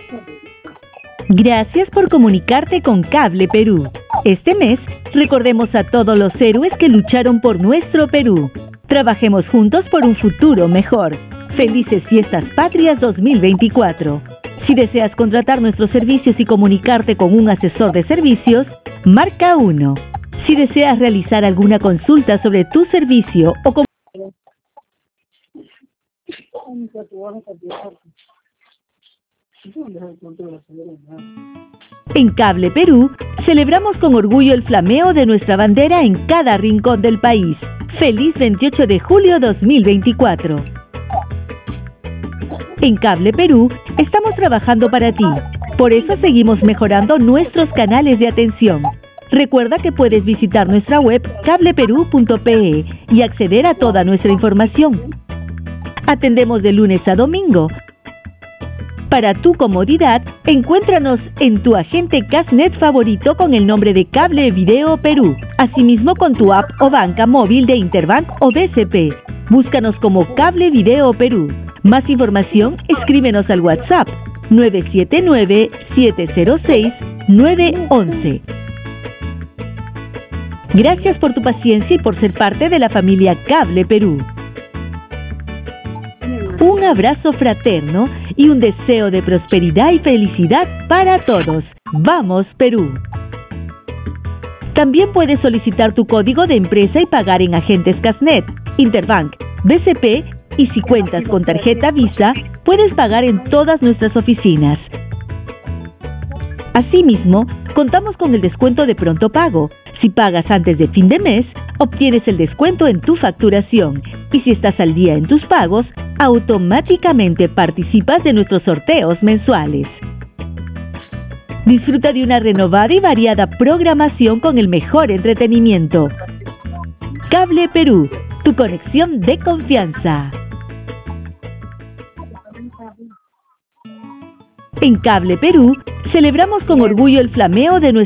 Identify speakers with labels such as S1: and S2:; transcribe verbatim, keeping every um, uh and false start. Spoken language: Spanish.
S1: Gracias por comunicarte con Cable Perú. Este mes, recordemos a todos los héroes que lucharon por nuestro Perú. Trabajemos juntos por un futuro mejor. Felices Fiestas Patrias dos mil veinticuatro. Si deseas contratar nuestros servicios y comunicarte con un asesor de servicios, marca uno. Si deseas realizar alguna consulta sobre tu servicio o com- En Cable Perú, celebramos con orgullo el flameo de nuestra bandera en cada rincón del país. ¡Feliz veintiocho de julio dos mil veinticuatro! En Cable Perú, estamos trabajando para ti. Por eso seguimos mejorando nuestros canales de atención. Recuerda que puedes visitar nuestra web cable perú punto pe y acceder a toda nuestra información. Atendemos de lunes a domingo. Para tu comodidad, encuéntranos en tu agente Casnet favorito con el nombre de Cable Video Perú. Asimismo con tu app o banca móvil de Interbank o B C P. Búscanos como Cable Video Perú. Más información, escríbenos al WhatsApp nueve siete nueve, siete cero seis, nueve uno uno. Gracias por tu paciencia y por ser parte de la familia Cable Perú. Un abrazo fraterno y un deseo de prosperidad y felicidad para todos. ¡Vamos, Perú! También puedes solicitar tu código de empresa y pagar en agentes Casnet, Interbank, B C P y si cuentas con tarjeta Visa, puedes pagar en todas nuestras oficinas. Asimismo, contamos con el descuento de pronto pago. Si pagas antes de fin de mes, obtienes el descuento en tu facturación. Y si estás al día en tus pagos, automáticamente participas de nuestros sorteos mensuales. Disfruta de una renovada y variada programación con el mejor entretenimiento. Cable Perú, tu conexión de confianza. En Cable Perú, celebramos con orgullo el flameo de nuestra